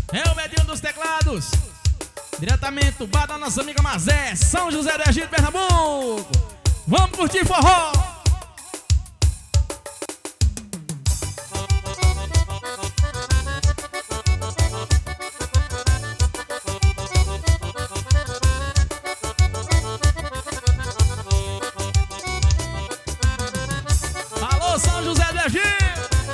É o Medinho dos teclados. Diretamente do bar da nossa amiga Mazé, São José do Egito, Pernambuco. Vamos curtir forró. Alô, São José do Egito.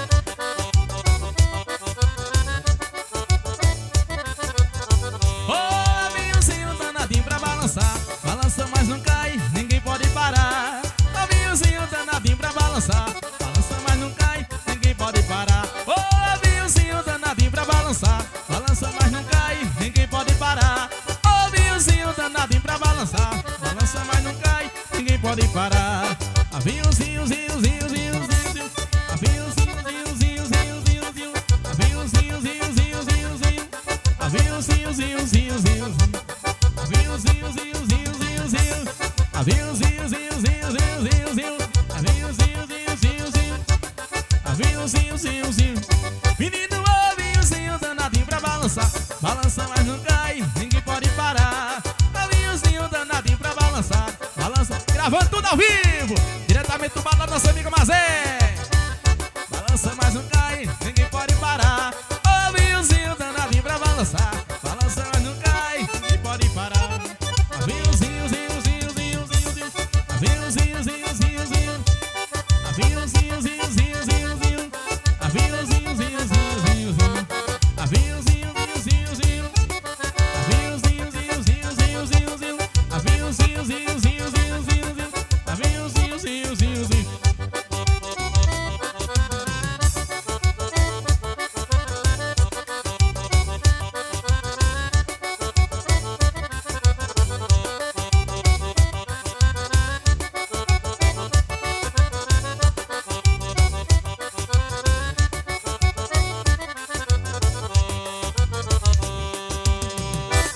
Balança, mas não cai, ninguém pode parar. Avinhozinho danadinho pra balançar. Balança, mas não cai, ninguém pode parar. Ô, avinhozinho danadinho pra balançar. Balança, mas não cai, ninguém pode parar. Ô, avinhozinho danadinho pra balançar. Balança, mas não cai, ninguém pode parar. Avinhozinho, zinho, zinho, zinho, zinho. Avinhozinho, zinho, zinho, zinho, zinho, zinho. Avinhozinho, zinho, zinho, zinho, zinho. Avinhozinho, zinho, zinho, zinho, zinho. Avinhozinho, zinho, zinho, zinho, zinho. Avinhozinho, zinho, zinho, zinho, zinho, zinho. Avinhozinho, zinho, zinho, zinho. Avinhozinho, zinho, zinho. Menino, avinhozinho danadinho pra balançar. Balança, mas não cai, ninguém pode parar. Avinhozinho danadinho pra balançar. Balança, gravando tudo ao vivo, diretamente do bar da nossa amiga Mazé. Balança, mas não cai, ninguém pode parar.